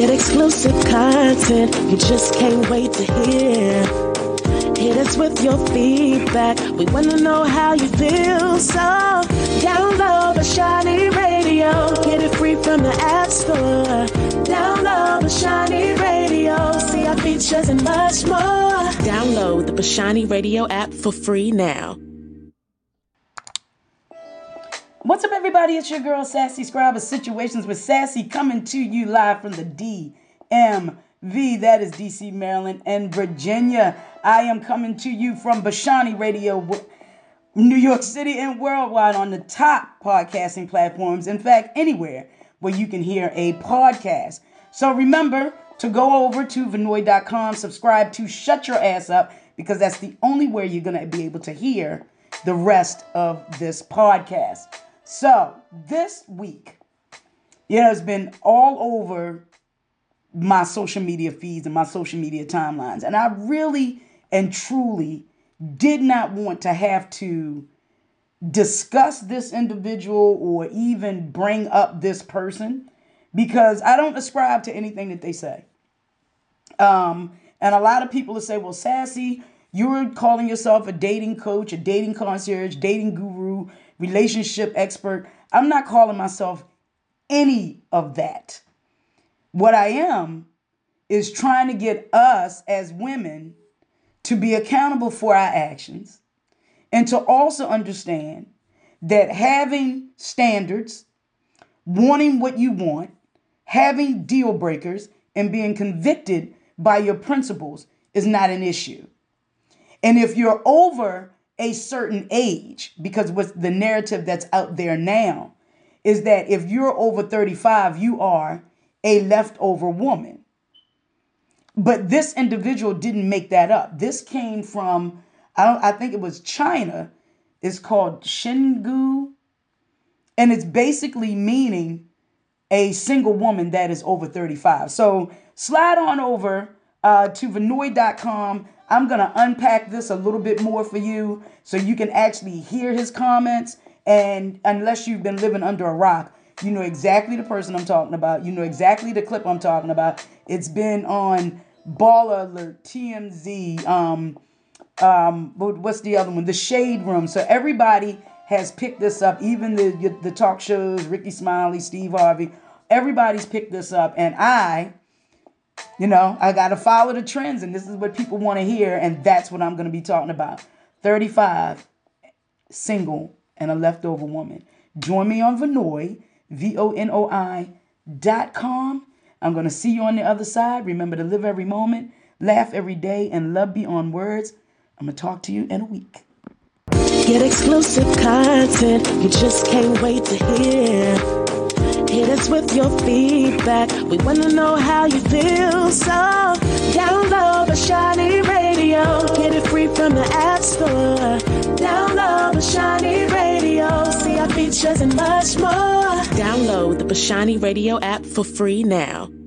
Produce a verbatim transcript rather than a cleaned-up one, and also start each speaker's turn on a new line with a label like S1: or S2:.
S1: Get exclusive content you just can't wait to hear. Hit us with your feedback. We want to know how you feel. So download Bashani Radio. Get it free from the App Store. Download Bashani Radio. See our features and much more. Download the Bashani Radio app for free now.
S2: What's up, everybody? It's your girl, Sassy Scribe of Situations with Sassy, coming to you live from the D M V. That is D C, Maryland, and Virginia. I am coming to you from Bashani Radio, New York City, and worldwide on the top podcasting platforms. In fact, anywhere where you can hear a podcast. So remember to go over to Vinoy dot com, subscribe to Shut Your Ass Up, because that's the only way you're going to be able to hear the rest of this podcast. So this week, you know, it's been all over my social media feeds and my social media timelines. And I really and truly did not want to have to discuss this individual or even bring up this person, because I don't ascribe to anything that they say. Um, and a lot of people will say, well, Sassy, you're calling yourself a dating coach, a dating concierge, dating guru, relationship expert. I'm not calling myself any of that. What I am is trying to get us as women to be accountable for our actions, and to also understand that having standards, wanting what you want, having deal breakers, and being convicted by your principles is not an issue. And if you're over a certain age, because what's the narrative that's out there now is that if you're over thirty-five, you are a leftover woman. But this individual didn't make that up. This came from, I don't, I think it was China. It's called Xingu. And it's basically meaning a single woman that is over thirty-five. So slide on over uh, to Vinoy dot com. I'm going to unpack this a little bit more for you so you can actually hear his comments. And unless you've been living under a rock, you know exactly the person I'm talking about. You know exactly the clip I'm talking about. It's been on Baller Alert, T M Z, um, um, what's the other one? The Shade Room. So everybody has picked this up, even the, the talk shows, Ricky Smiley, Steve Harvey. Everybody's picked this up. And I... You know, I got to follow the trends, and this is what people want to hear, and that's what I'm going to be talking about. thirty-five, single, and a leftover woman. Join me on Vinoy, V O N O I dot com. I'm going to see you on the other side. Remember to live every moment, laugh every day, and love beyond words. I'm going to talk to you in a week.
S1: Get exclusive content you just can't wait to hear. Hit us with your feedback. We want to know how you feel. So download Bashani Radio. Get it free from the App Store. Download Bashani Radio. See our features and much more. Download the Bashani Radio app for free now.